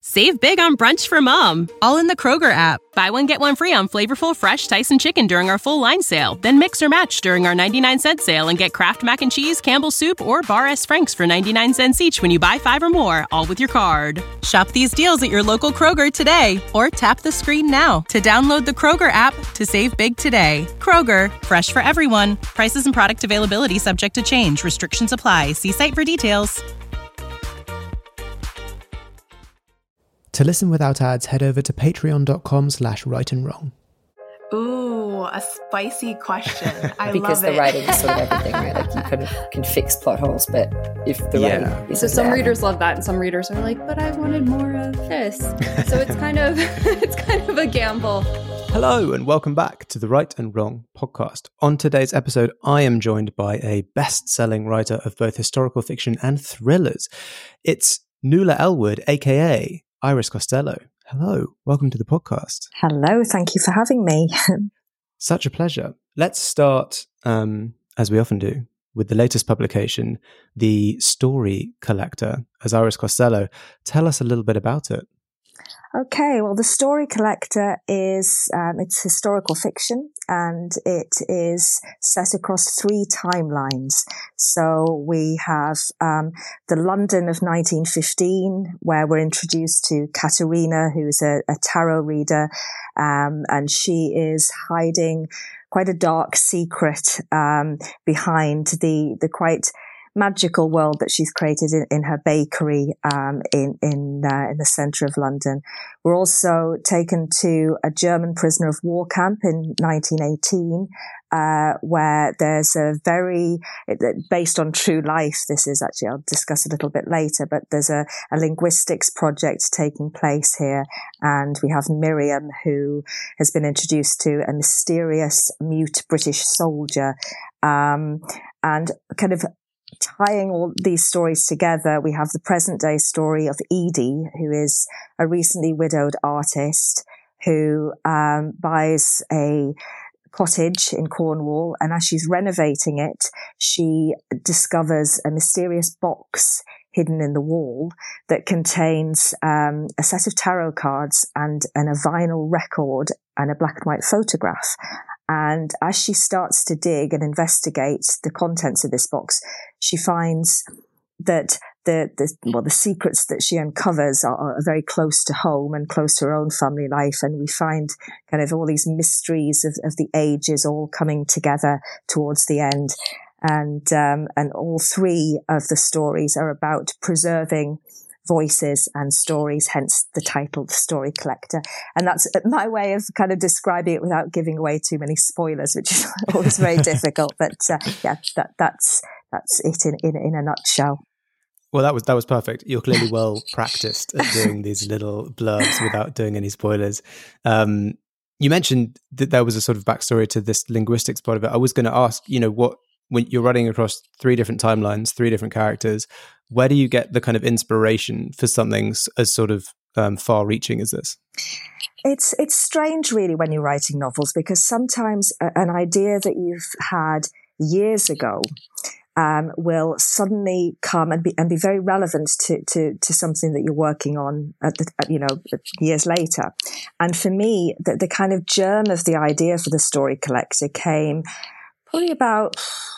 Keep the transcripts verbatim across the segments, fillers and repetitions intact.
Save big on brunch for mom, all in the Kroger app. Buy one, get one free on flavorful, fresh Tyson chicken during our full line sale. Then mix or match during our ninety-nine cent sale and get Kraft Mac and Cheese, Campbell's Soup, or Bar S. Frank's for ninety-nine cents each when you buy five or more, all with your card. Shop these deals at your local Kroger today, or tap the screen now to download the Kroger app to save big today. Kroger, fresh for everyone. Prices and product availability subject to change. Restrictions apply. See site for details. To listen without ads, head over to patreon.com slash right and wrong. Ooh, a spicy question. I because love the it. writing is sort of everything, right? Like you kind of can fix plot holes, but if the Yeah. writing is So some readers love that, and some readers are like, "But I wanted more of this." So it's kind of it's kind of a gamble. Hello and welcome back to the Right and Wrong podcast. On today's episode, I am joined by a best-selling writer of both historical fiction and thrillers. It's Nuala Elwood, aka Iris Costello. Hello, welcome to the podcast. Hello, thank you for having me. Such a pleasure. Let's start, um, as we often do, with the latest publication, The Story Collector. As Iris Costello, tell us a little bit about it. Okay, well, The Story Collector is, um, it's historical fiction, and it is set across three timelines. So we have um, the London of nineteen fifteen, where we're introduced to Katerina, who's a, a tarot reader, um, and she is hiding quite a dark secret um, behind the the quite magical world that she's created in, in her bakery um, in in uh, in the centre of London. We're also taken to a German prisoner of war camp in nineteen eighteen, uh, where there's a very, based on true life, this is actually, I'll discuss a little bit later, but there's a, a linguistics project taking place here, and we have Miriam, who has been introduced to a mysterious mute British soldier, um, and kind of tying all these stories together, we have the present day story of Edie, who is a recently widowed artist who um, buys a cottage in Cornwall, and as she's renovating it, she discovers a mysterious box hidden in the wall that contains um, a set of tarot cards and, and a vinyl record and a black and white photograph. And as she starts to dig and investigate the contents of this box, she finds that the, the well, the secrets that she uncovers are, are very close to home and close to her own family life. And we find kind of all these mysteries of, of the ages all coming together towards the end. And um, and all three of the stories are about preserving voices and stories, hence the title, The Story Collector. And that's my way of kind of describing it without giving away too many spoilers, which is always very difficult. But uh, yeah, that, that's that's it in, in in a nutshell. Well, that was that was perfect. You're clearly well practiced at doing these little blurbs without doing any spoilers. Um, you mentioned that there was a sort of backstory to this linguistics part of it. I was going to ask, you know, what when you're running across three different timelines, three different characters, where do you get the kind of inspiration for something as sort of um, far-reaching as this? It's it's strange, really, when you're writing novels, because sometimes a, an idea that you've had years ago um, will suddenly come and be and be very relevant to to, to something that you're working on, at the, at, you know, years later. And for me, the, the kind of germ of the idea for The Story Collector came probably about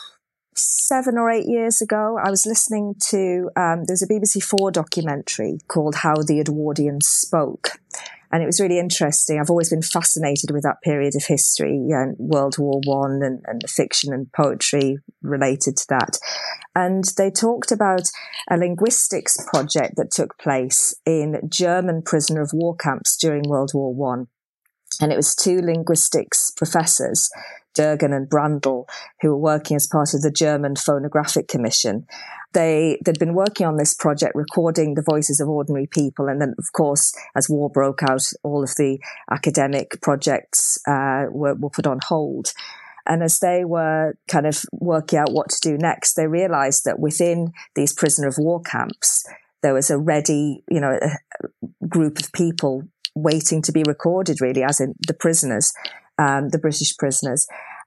seven or eight years ago. I was listening to, um, there's a B B C Four documentary called How the Edwardians Spoke. And it was really interesting. I've always been fascinated with that period of history, and World War One and, and the fiction and poetry related to that. And they talked about a linguistics project that took place in German prisoner of war camps during World War One. And it was two linguistics professors, Durgan and Brandl, who were working as part of the German Phonographic Commission. They, they'd been working on this project, recording the voices of ordinary people. And then, of course, as war broke out, all of the academic projects uh, were, were put on hold. And as they were kind of working out what to do next, they realized that within these prisoner of war camps, there was a ready, you know, a group of people waiting to be recorded, really, as in the prisoners, um, the British prisoners.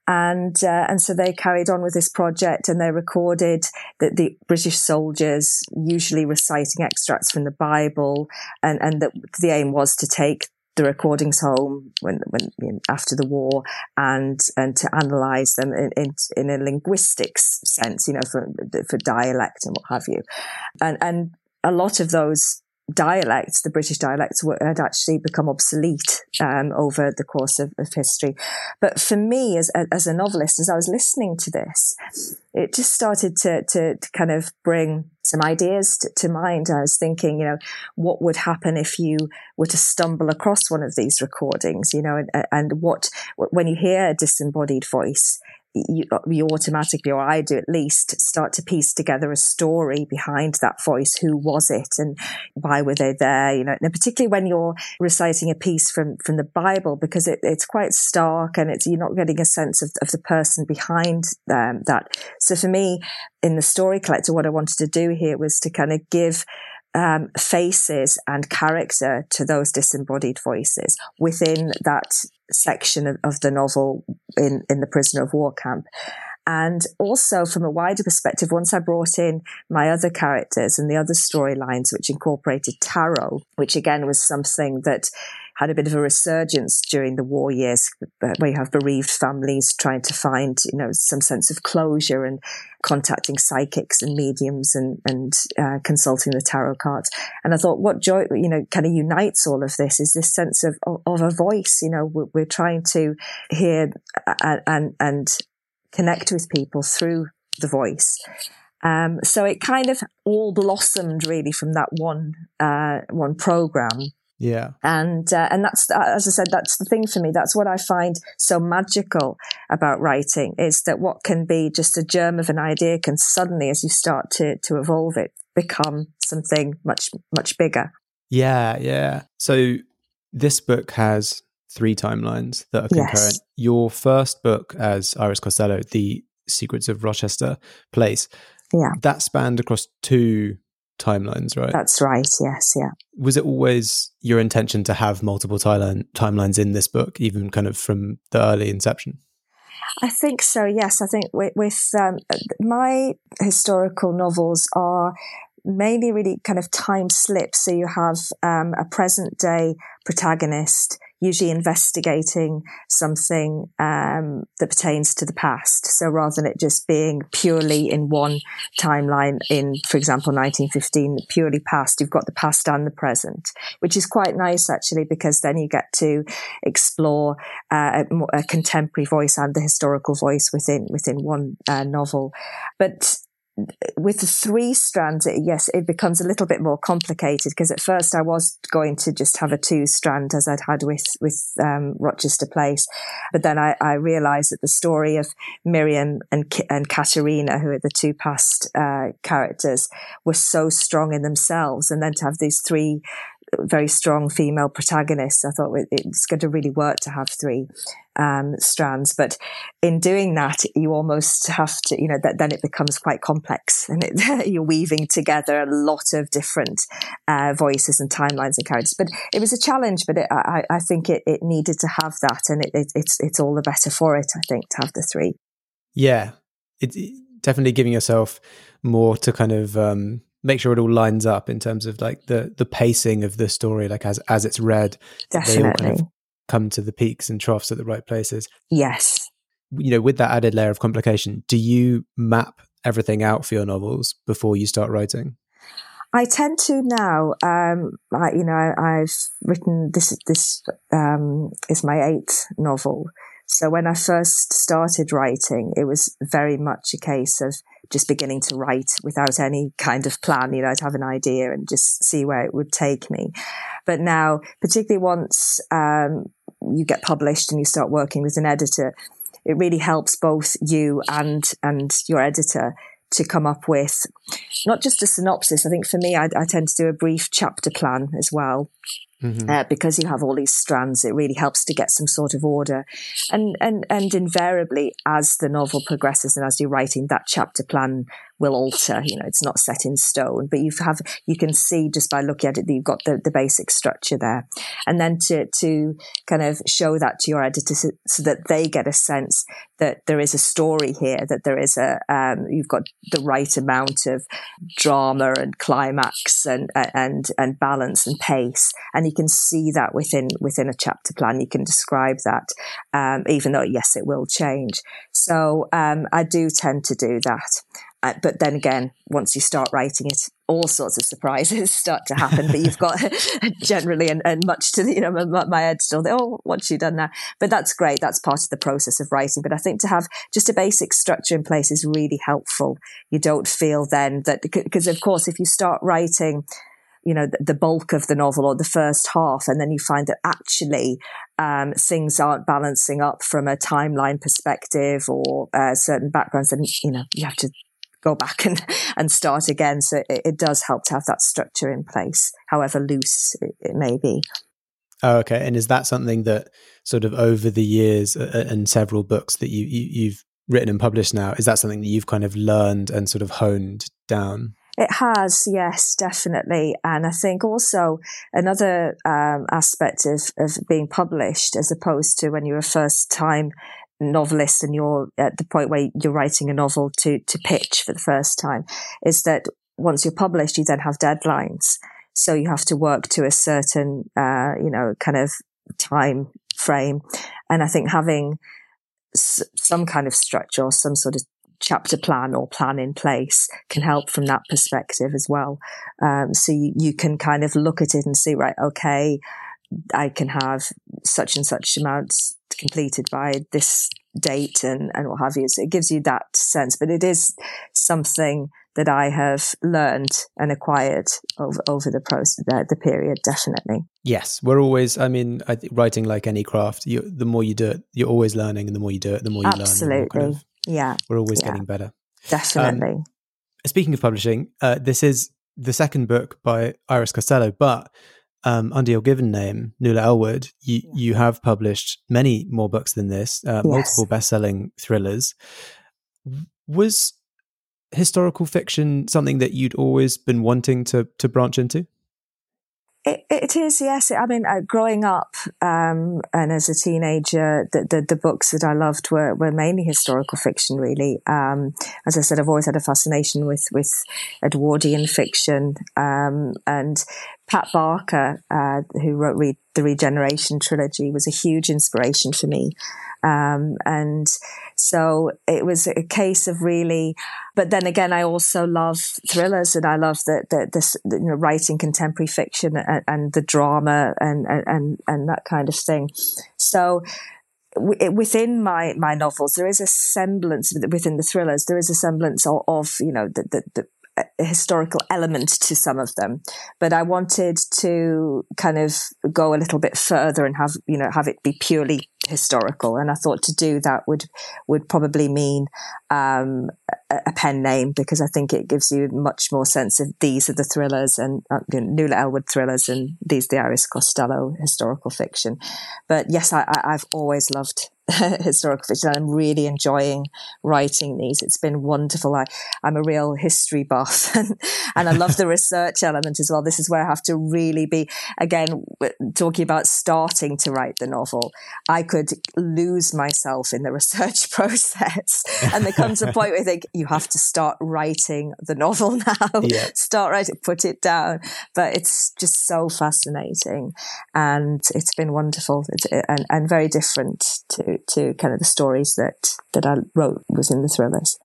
And uh, and so they carried on with this project, and they recorded the, the British soldiers usually reciting extracts from the Bible, and and the, the aim was to take the recordings home when, when you know, after the war, and and to analyse them in, in in a linguistics sense, you know, for for dialect and what have you, and and a lot of those dialects, the British dialects, were, had actually become obsolete um, over the course of, of history. But for me, as as a novelist, as I was listening to this, it just started to to, to kind of bring some ideas to, to mind. I was thinking, you know, what would happen if you were to stumble across one of these recordings, you know, and, and what, when you hear a disembodied voice, you, you automatically, or I do at least, start to piece together a story behind that voice. Who was it, and why were they there? You know, and particularly when you're reciting a piece from, from the Bible, because it, it's quite stark, and it's, you're not getting a sense of, of the person behind um, that. So for me, in the Story Collector, what I wanted to do here was to kind of give um, faces and character to those disembodied voices within that section of, of the novel in, in the prisoner of war camp. And also from a wider perspective, once I brought in my other characters and the other storylines, which incorporated tarot, which again was something that had a bit of a resurgence during the war years, where you have bereaved families trying to find, you know, some sense of closure and contacting psychics and mediums and, and uh, consulting the tarot cards. And I thought, what joy, you know, kind of unites all of this is this sense of, of, of a voice. You know, we're, we're trying to hear and, and, and connect with people through the voice. Um, so it kind of all blossomed really from that one, uh, one program. Yeah. And, uh, and that's, as I said, that's the thing for me. That's what I find so magical about writing, is that what can be just a germ of an idea can suddenly, as you start to, to evolve it, become something much, much bigger. Yeah. Yeah. So this book has three timelines that are concurrent. Yes. Your first book as Iris Costello, The Secrets of Rochester Place, yeah, that spanned across two timelines, right? That's right. Yes. Yeah. Was it always your intention to have multiple timeline timelines in this book, even kind of from the early inception? I think so. Yes. I think with, with um, my historical novels are mainly really kind of time slips. So you have um, a present day protagonist, usually investigating something um, that pertains to the past. So rather than it just being purely in one timeline, in, for example, nineteen fifteen, purely past, you've got the past and the present, which is quite nice actually, because then you get to explore uh, a, a contemporary voice and the historical voice within within one uh, novel. But with the three strands, it, yes, it becomes a little bit more complicated, because at first I was going to just have a two strand as I'd had with, with um, Rochester Place. But then I, I realized that the story of Miriam and, and Katerina, who are the two past uh, characters, were so strong in themselves. And then to have these three very strong female protagonists, I thought it's going to really work to have three um, strands. But in doing that, you almost have to, you know, that, then it becomes quite complex, and it, you're weaving together a lot of different uh, voices and timelines and characters. But it was a challenge, but it, I, I think it, it needed to have that, and it, it, it's it's all the better for it, I think, to have the three. Yeah, it's definitely giving yourself more to kind of um, make sure it all lines up in terms of like the the pacing of the story, like as as it's read, Definitely. they all kind of come to the peaks and troughs at the right places. Yes. You know, with that added layer of complication, do you map everything out for your novels before you start writing? I tend to now. Um, I, you know, I, I've written this. This um, is my eighth novel. So when I first started writing, it was very much a case of just beginning to write without any kind of plan. You know, I'd have an idea and just see where it would take me. But now, particularly once um, you get published and you start working with an editor, it really helps both you and and your editor to come up with not just a synopsis. I think for me, I, I tend to do a brief chapter plan as well. Mm-hmm. Uh, because you have all these strands, it really helps to get some sort of order. And, and, and invariably, as the novel progresses and as you're writing, that chapter plan will alter. You know, it's not set in stone, but you have, you can see just by looking at it that you've got the, the basic structure there. And then to, to kind of show that to your editor so, so that they get a sense that there is a story here, that there is a, um, you've got the right amount of drama and climax and, and, and balance and pace. And you can see that within, within a chapter plan. You can describe that, um, even though, yes, it will change. So, um, I do tend to do that. Uh, but then again, once you start writing it, all sorts of surprises start to happen. But you've got generally, and, and much to the, you know, my, my editor, oh, what's she done now? But that's great. That's part of the process of writing. But I think to have just a basic structure in place is really helpful. You don't feel then that, because of course, if you start writing, you know, the, the bulk of the novel or the first half, and then you find that actually um, things aren't balancing up from a timeline perspective or uh, certain backgrounds, then, you know, you have to go back and, and start again. So it, it does help to have that structure in place, however loose it, it may be. Oh, okay. And is that something that sort of over the years uh, and several books that you, you, you've written and published now, is that something that you've kind of learned and sort of honed down? It has, yes, definitely. And I think also another um, aspect of, of being published, as opposed to when you're a first time novelist and you're at the point where you're writing a novel to, to pitch for the first time, is that once you're published, you then have deadlines. So you have to work to a certain, uh, you know, kind of time frame. And I think having s- some kind of structure or some sort of chapter plan or plan in place can help from that perspective as well. Um, so you, you can kind of look at it and see, right, okay, I can have such and such amounts completed by this date and, and what have you. So it gives you that sense, but it is something that I have learned and acquired over, over the process, the, the period, definitely. Yes, we're always, I mean, I think writing like any craft, you, the more you do it, you're always learning, and the more you do it, the more you Absolutely. learn. Absolutely. Kind of, yeah. We're always yeah. getting better. Definitely. Um, speaking of publishing, uh, this is the second book by Iris Costello, but Um, under your given name, Nuala Elwood, you, yeah. you have published many more books than this, uh, yes. multiple best-selling thrillers. Was historical fiction something that you'd always been wanting to to branch into? It, it is, yes. I mean, uh, growing up um, and as a teenager, the, the, the books that I loved were, were mainly historical fiction, really. Um, as I said, I've always had a fascination with, with Edwardian fiction. Um, and Pat Barker, uh, who wrote Re- the Regeneration trilogy, was a huge inspiration for me. Um, and so it was a case of really, but then again, I also love thrillers, and I love the, the, the, the you know, writing contemporary fiction and, and the drama and, and, and that kind of thing. So w- within my, my novels, there is a semblance within the thrillers, there is a semblance of, of you know, the, the, the a historical element to some of them, but I wanted to kind of go a little bit further and have, you know, have it be purely historical. And I thought to do that would, would probably mean, um, a, a pen name, because I think it gives you much more sense of these are the thrillers and uh, you know, Nuala Elwood thrillers, and these the Iris Costello historical fiction. But yes, I, I, I've always loved historical fiction. I'm really enjoying writing these. It's been wonderful. I, I'm a real history buff and, and I love the research element as well. This is where I have to really be, again, talking about starting to write the novel. I could lose myself in the research process. And there comes a point where I think you have to start writing the novel now. Yeah. Start writing, put it down. But it's just so fascinating. And it's been wonderful it's, and, and very different to to kind of the stories that that I wrote within the thrillers.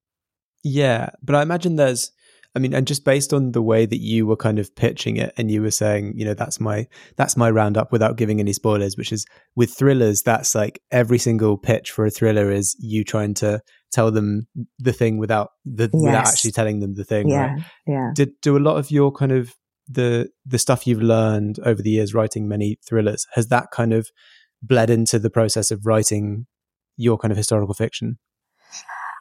Yeah, but I imagine there's, I mean, and just based on the way that you were kind of pitching it, and you were saying, you know, that's my that's my roundup without giving any spoilers, which is with thrillers, that's like every single pitch for a thriller is you trying to tell them the thing without the yes. without actually telling them the thing. Yeah, right? yeah. Did do a lot of your kind of the the stuff you've learned over the years writing many thrillers, has that kind of bled into the process of writing your kind of historical fiction?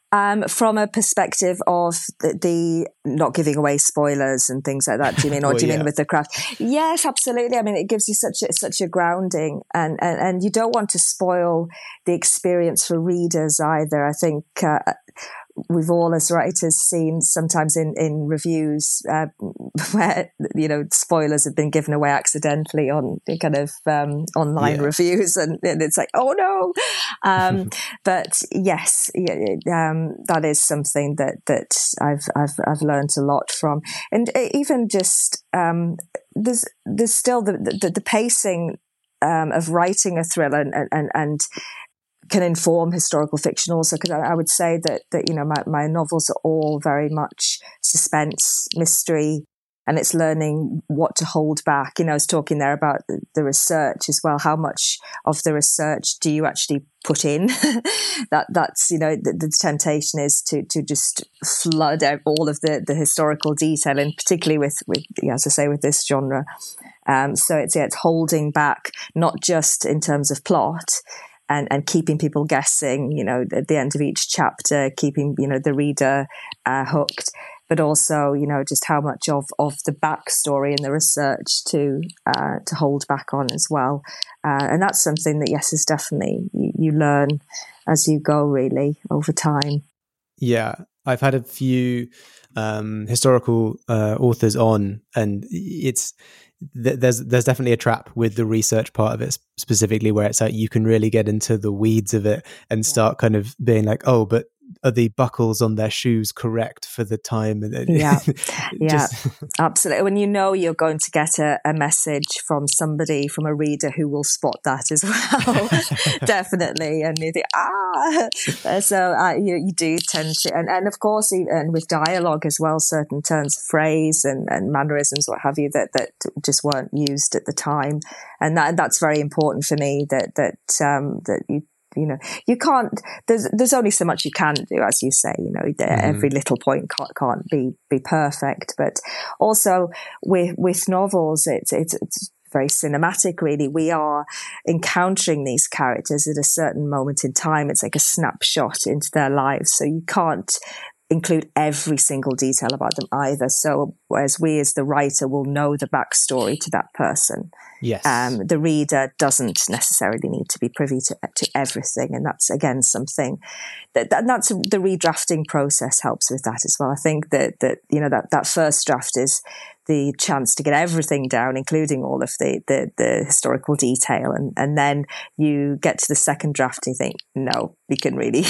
Um, from a perspective of the, the not giving away spoilers and things like that, do you mean, or well, do you yeah. mean with the craft? Yes, absolutely. I mean, it gives you such a, such a grounding, and, and, and you don't want to spoil the experience for readers either. I think uh, we've all, as writers, seen sometimes in, in reviews uh, where, you know, spoilers have been given away accidentally on kind of um, online yeah. reviews, and, and it's like, oh no. Um, but yes, yeah, um, that is something that, that I've, I've, I've learned a lot from. And even just, um, there's, there's still the, the, the pacing um, of writing a thriller and, and, and can inform historical fiction also, because I, I would say that, that you know, my, my novels are all very much suspense, mystery, and it's learning what to hold back. You know, I was talking there about the, the research as well. How much of the research do you actually put in? that That's, you know, the, the temptation is to to just flood out all of the, the historical detail, and particularly with, with, as I say, with this genre. Um, so it's, yeah, it's holding back, not just in terms of plot, And, and keeping people guessing, you know, at the end of each chapter, keeping, you know, the reader uh, hooked, but also, you know, just how much of, of the backstory and the research to uh, to hold back on as well. Uh, and that's something that, yes, is definitely, you, you learn as you go, really, over time. Yeah, I've had a few um, historical uh, authors on, and it's th- there's there's definitely a trap with the research part of it specifically, where it's like you can really get into the weeds of it and start kind of being like, oh, but are the buckles on their shoes correct for the time? And it, yeah, yeah, just... absolutely. When you know you're going to get a, a message from somebody, from a reader who will spot that as well, definitely. And you think, ah, so uh, you you do tend to, and, and of course, and with dialogue as well, certain turns of phrase and, and mannerisms, what have you, that that just weren't used at the time, and that that's very important for me. That that um, that you. You know, you can't, there's, there's only so much you can do, as you say, you know, mm-hmm. every little point can't, can't be, be perfect. But also with, with novels, it's, it's, it's very cinematic, really. We are encountering these characters at a certain moment in time. It's like a snapshot into their lives. So you can't include every single detail about them either. So whereas we as the writer will know the backstory to that person, yes, um, the reader doesn't necessarily need to be privy to, to everything. And that's, again, something that, that that's the redrafting process helps with that as well. I think that, that you know, that, that first draft is the chance to get everything down, including all of the, the, the historical detail. And, and then you get to the second draft and you think, no, you can really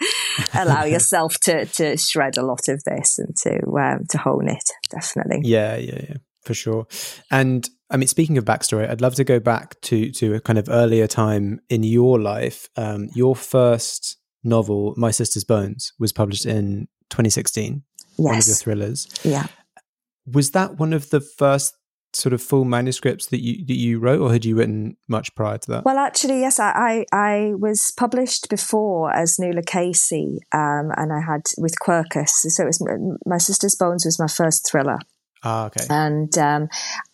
allow yourself to, to shred a lot of this and to, um, to hone it. Definitely. Yeah, yeah, yeah, for sure. And I mean, speaking of backstory, I'd love to go back to, to a kind of earlier time in your life. Um, your first novel, My Sister's Bones, was published in twenty sixteen. Yes. One of your thrillers. Yeah. Was that one of the first sort of full manuscripts that you that you wrote, or had you written much prior to that? Well, actually, yes, I I, I was published before as Nuala Casey, um, and I had with Quercus. So it was My Sister's Bones was my first thriller. Ah, okay. And um,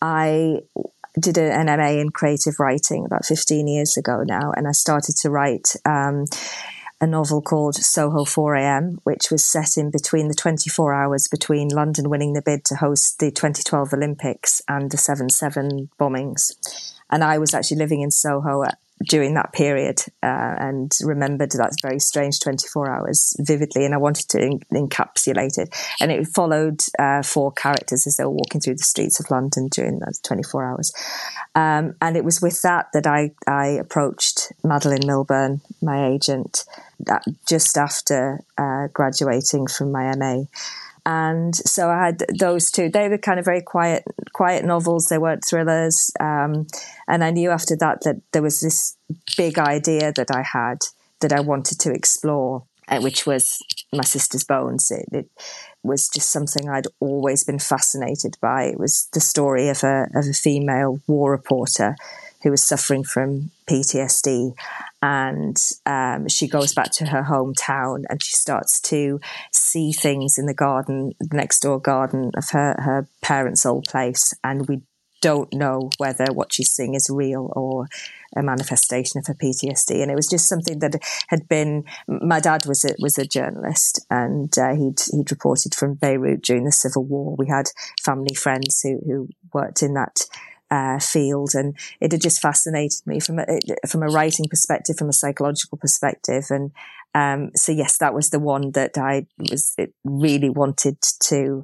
I did an M A in creative writing about fifteen years ago now, and I started to write Um, a novel called Soho four a.m., which was set in between the twenty-four hours between London winning the bid to host the twenty twelve Olympics and the seven seven bombings. And I was actually living in Soho at, during that period uh, and remembered that very strange twenty-four hours vividly, and I wanted to en- encapsulate it. And it followed uh, four characters as they were walking through the streets of London during those twenty-four hours. Um, and it was with that that I, I approached Madeline Milburn, my agent, that just after uh, graduating from my M A. And so I had those two. They were kind of very quiet, quiet novels. They weren't thrillers. Um, and I knew after that that there was this big idea that I had that I wanted to explore, uh, which was My Sister's Bones. It, it was just something I'd always been fascinated by. It was the story of a of a female war reporter who was suffering from P T S D. And um, she goes back to her hometown and she starts to see things in the garden, the next door garden of her, her parents' old place. And we don't know whether what she's seeing is real or a manifestation of her P T S D. And it was just something that had been, my dad was a, was a journalist, and uh, he'd, he'd reported from Beirut during the Civil War. We had family friends who, who worked in that uh, field, and it had just fascinated me from a, from a writing perspective, from a psychological perspective. And um, so, yes, that was the one that I was it really wanted to,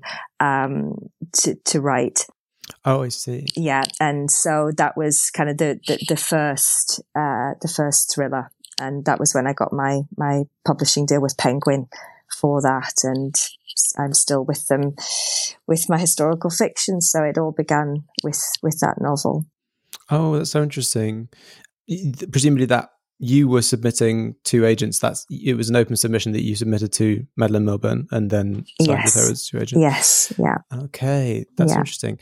um, to, to write. Oh, I see. Yeah, and so that was kind of the the, the first uh, the first thriller, and that was when I got my my publishing deal with Penguin for that, and I'm still with them with my historical fiction. So it all began with with that novel. Oh, that's so interesting. Presumably that you were submitting to agents. That's it was an open submission that you submitted to Madeleine Milburn, and then signed Yes. with her as your agent. Yes, yeah. Okay, that's Yeah. interesting.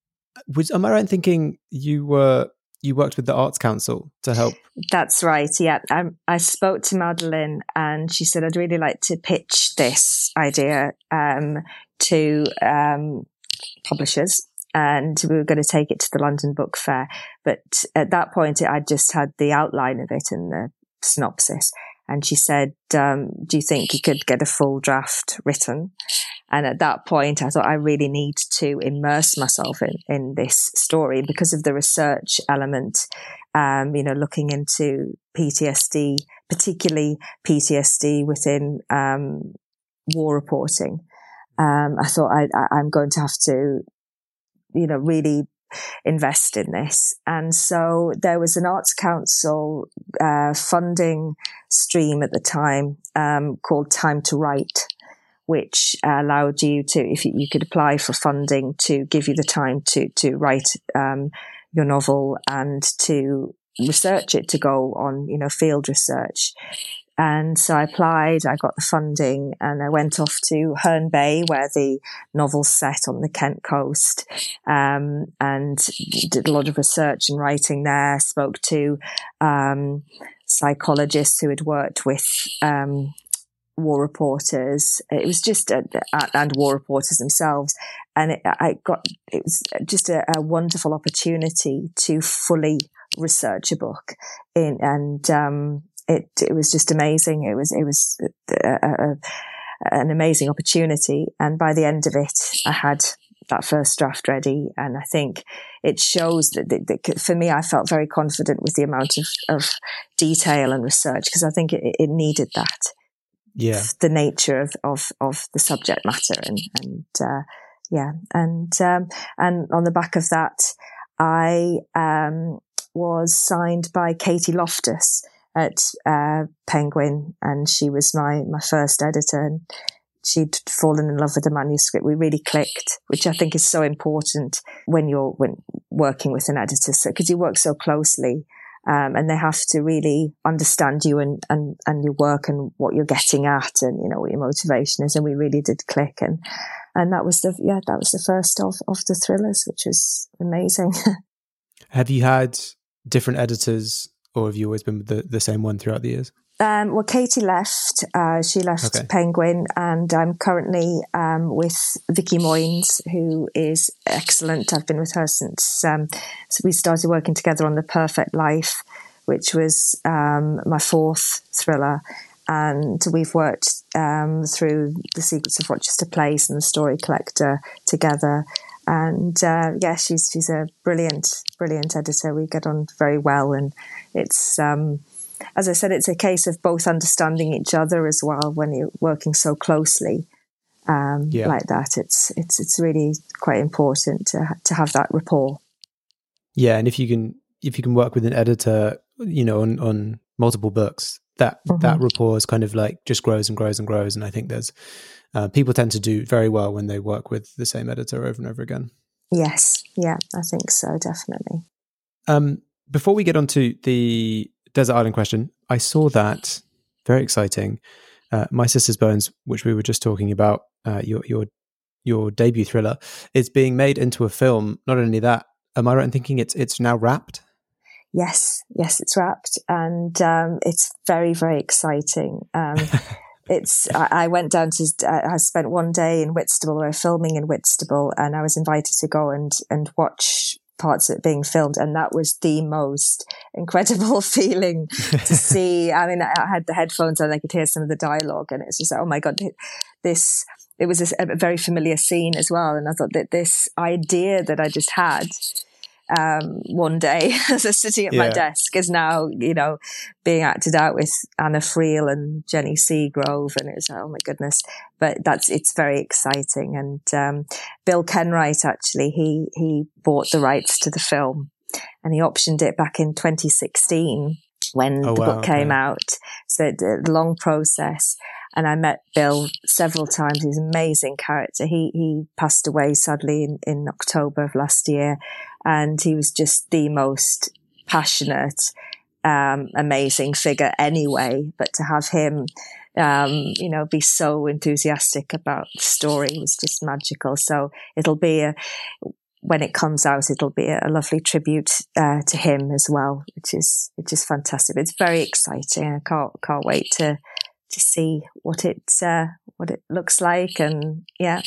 Was am I right in thinking you were you worked with the Arts Council to help? That's right. Yeah. Um, I spoke to Madeleine, and she said, I'd really like to pitch this idea um, to um, publishers, and we were going to take it to the London Book Fair. But at that point, I just had the outline of it and the synopsis. And she said, um, do you think you could get a full draft written? And at that point, I thought I really need to immerse myself in, in this story because of the research element, um, you know, looking into P T S D, particularly P T S D within um, war reporting. Um, I thought I, I, I'm going to have to, you know, really invest in this. And so there was an Arts Council uh, funding stream at the time um, called Time to Write, which uh, allowed you to, if you, you could apply for funding to give you the time to to write um, your novel and to research it, to go on, you know, field research. And so I applied, I got the funding, and I went off to Herne Bay, where the novel's set on the Kent coast, um, and did a lot of research and writing there, spoke to um, psychologists who had worked with um, war reporters. It was just, a, and war reporters themselves. And it, I got, it was just a, a wonderful opportunity to fully research a book in, and, um, It it was just amazing. It was it was a, a, an amazing opportunity, and by the end of it, I had that first draft ready. And I think it shows that, that, that for me, I felt very confident with the amount of, of detail and research, because I think it, it needed that. Yeah, the nature of of, of the subject matter, and and uh, yeah, and um, and on the back of that, I um, was signed by Katie Loftus at uh, Penguin, and she was my, my first editor, and she'd fallen in love with the manuscript. We really clicked, which I think is so important when you're when working with an editor, so because you work so closely, um, and they have to really understand you and, and, and your work and what you're getting at, and you know what your motivation is. And we really did click, and and that was the yeah that was the first of of the thrillers, which was amazing. Have you had different editors, or have you always been with the, the same one throughout the years? Um, well, Katie left. Uh, she left Okay. Penguin, and I'm currently um, with Vicky Moynes, who is excellent. I've been with her since um, so we started working together on The Perfect Life, which was um, my fourth thriller. And we've worked um, through The Secrets of Rochester Place and The Story Collector together. And uh, yeah, she's she's a brilliant, brilliant editor. We get on very well, and it's um, as I said, it's a case of both understanding each other as well when you're working so closely um, Yeah. like that. It's it's it's really quite important to ha- to have that rapport. Yeah, and if you can if you can work with an editor, you know, on on multiple books, that Mhm. that rapport is kind of like just grows and grows and grows. And I think there's uh, people tend to do very well when they work with the same editor over and over again. Yes, yeah, I think so, definitely. Um, before we get on to the Desert Island Question, I saw that, very exciting, uh, My Sister's Bones, which we were just talking about, uh, your your your debut thriller, is being made into a film. Not only that, am I right in thinking it's it's now wrapped? Yes, yes, it's wrapped, and um, it's very, very exciting. Um, it's. I, I went down to. I spent one day in Whitstable. We were filming in Whitstable, and I was invited to go and and watch parts of it being filmed, and that was the most incredible feeling to see. I mean, I had the headphones on and I could hear some of the dialogue, and it's just like, oh my God, this, it was a, a very familiar scene as well. And I thought that this idea that I just had um, one day as I was sitting at yeah. my desk is now, you know, being acted out with Anna Friel and Jenny Seagrove. And it was like, oh my goodness. But that's, it's very exciting. And um, Bill Kenwright, actually, he, he bought the rights to the film and he optioned it back in twenty sixteen when oh, the wow, book came okay. out. So the long process. And I met Bill several times. He's an amazing character. He he passed away sadly in, in October of last year. And he was just the most passionate, um, amazing figure anyway. But to have him, um, you know, be so enthusiastic about the story was just magical. So it'll be a, when it comes out, it'll be a, a lovely tribute uh, to him as well, which is which is fantastic. It's very exciting. I can't can't wait to. to see what it's uh, what it looks like, and yeah,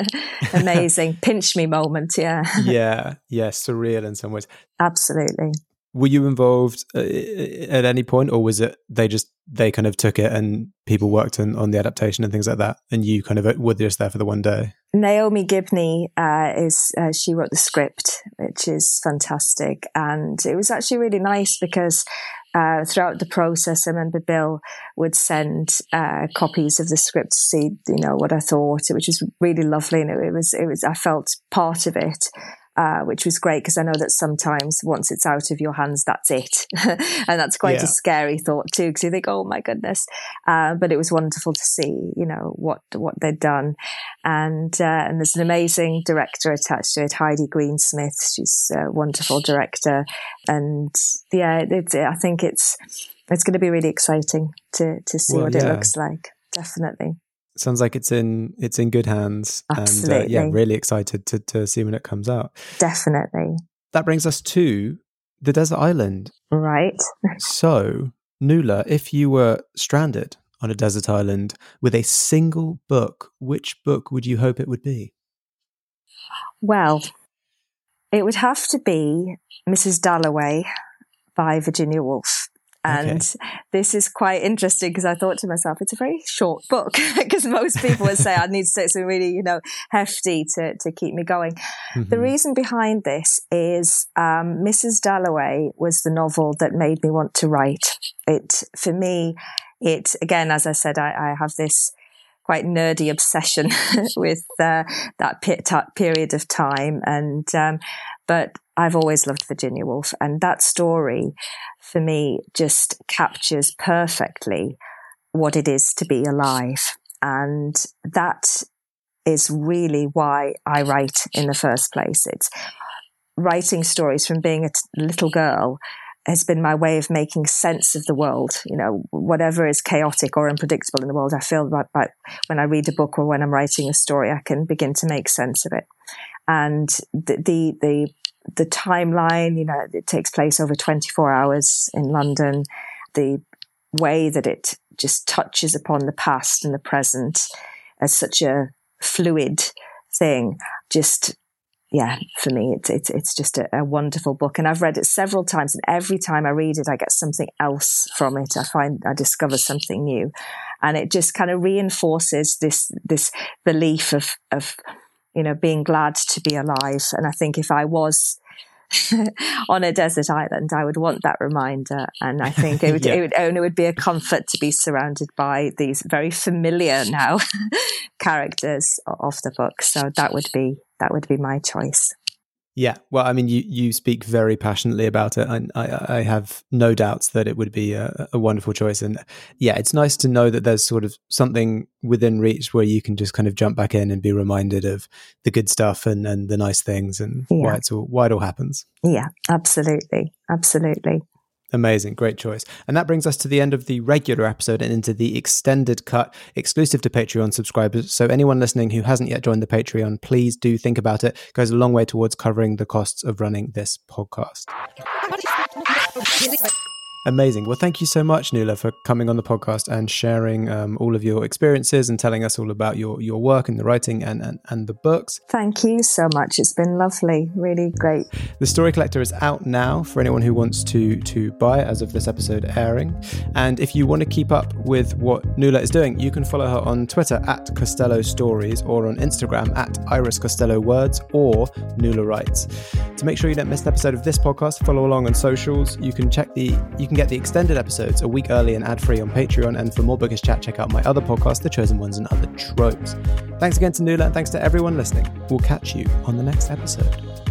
amazing pinch me moment. Yeah, yeah, yeah, surreal in some ways. Absolutely. Were you involved uh, at any point, or was it they just they kind of took it and people worked on, on the adaptation and things like that, and you kind of were just there for the one day? Naomi Gibney uh, is uh, she wrote the script, which is fantastic, and it was actually really nice because uh, throughout the process, I remember Bill would send uh, copies of the script to see, you know, what I thought, which was really lovely, and it, it was it was I felt part of it. Uh, which was great because I know that sometimes once it's out of your hands, that's it. And that's quite yeah. a scary thought too, because you think, oh my goodness. Uh, but it was wonderful to see, you know, what, what they'd done. And, uh, and there's an amazing director attached to it, Heidi Greensmith. She's a wonderful director. And yeah, it's, I think it's, it's going to be really exciting to, to see well, what yeah. it looks like. Definitely. Sounds like it's in it's in good hands. Absolutely. And uh, yeah, really excited to, to see when it comes out. Definitely. That brings us to the desert island. Right. So, Nuala, if you were stranded on a desert island with a single book, which book would you hope it would be? Well, it would have to be Missus Dalloway by Virginia Woolf. And okay. this is quite interesting because I thought to myself, it's a very short book because most people would say I need to take something really, you know, hefty to, to keep me going. Mm-hmm. The reason behind this is um, Missus Dalloway was the novel that made me want to write. It, for me, it, again, as I said, I, I have this quite nerdy obsession with uh, that pe- t- period of time. And, um, but I've always loved Virginia Woolf, and that story for me just captures perfectly what it is to be alive. And that is really why I write in the first place. It's writing stories from being a t- little girl has been my way of making sense of the world. You know, whatever is chaotic or unpredictable in the world, I feel that by, when I read a book or when I'm writing a story, I can begin to make sense of it. And the, the, the, the timeline, you know, it takes place over twenty-four hours in London. The way that it just touches upon the past and the present as such a fluid thing, just, yeah, for me, it's it's it's just a, a wonderful book. And I've read it several times, and every time I read it, I get something else from it. I find I discover something new, and it just kind of reinforces this this belief of of you know being glad to be alive. And I think if I was on a desert island, I would want that reminder. And I think it would, yeah. it would only would be a comfort to be surrounded by these very familiar now characters of the book. So that would be that would be my choice. Yeah, well, I mean, you, you speak very passionately about it. I, I, I have no doubts that it would be a, a wonderful choice. And yeah, it's nice to know that there's sort of something within reach where you can just kind of jump back in and be reminded of the good stuff and, and the nice things and yeah. why it's all, why it all happens. Yeah, absolutely. Absolutely. Amazing. Great choice. And that brings us to the end of the regular episode and into the extended cut exclusive to Patreon subscribers. So anyone listening who hasn't yet joined the Patreon, please do think about it. It goes a long way towards covering the costs of running this podcast. Amazing. Well, thank you so much, Nuala, for coming on the podcast and sharing um, all of your experiences and telling us all about your, your work and the writing and, and, and the books. Thank you so much. It's been lovely. Really great. The Story Collector is out now for anyone who wants to, to buy it as of this episode airing. And if you want to keep up with what Nuala is doing, you can follow her on Twitter at Costello Stories or on Instagram at Iris Costello Words or Nuala Writes. To make sure you don't miss an episode of this podcast, follow along on socials. You can check the you can get the extended episodes a week early and ad-free on Patreon, and for more Bookish Chat, check out my other podcast, The Chosen Ones and Other Tropes. Thanks again to Nuala, and thanks to everyone listening. We'll catch you on the next episode.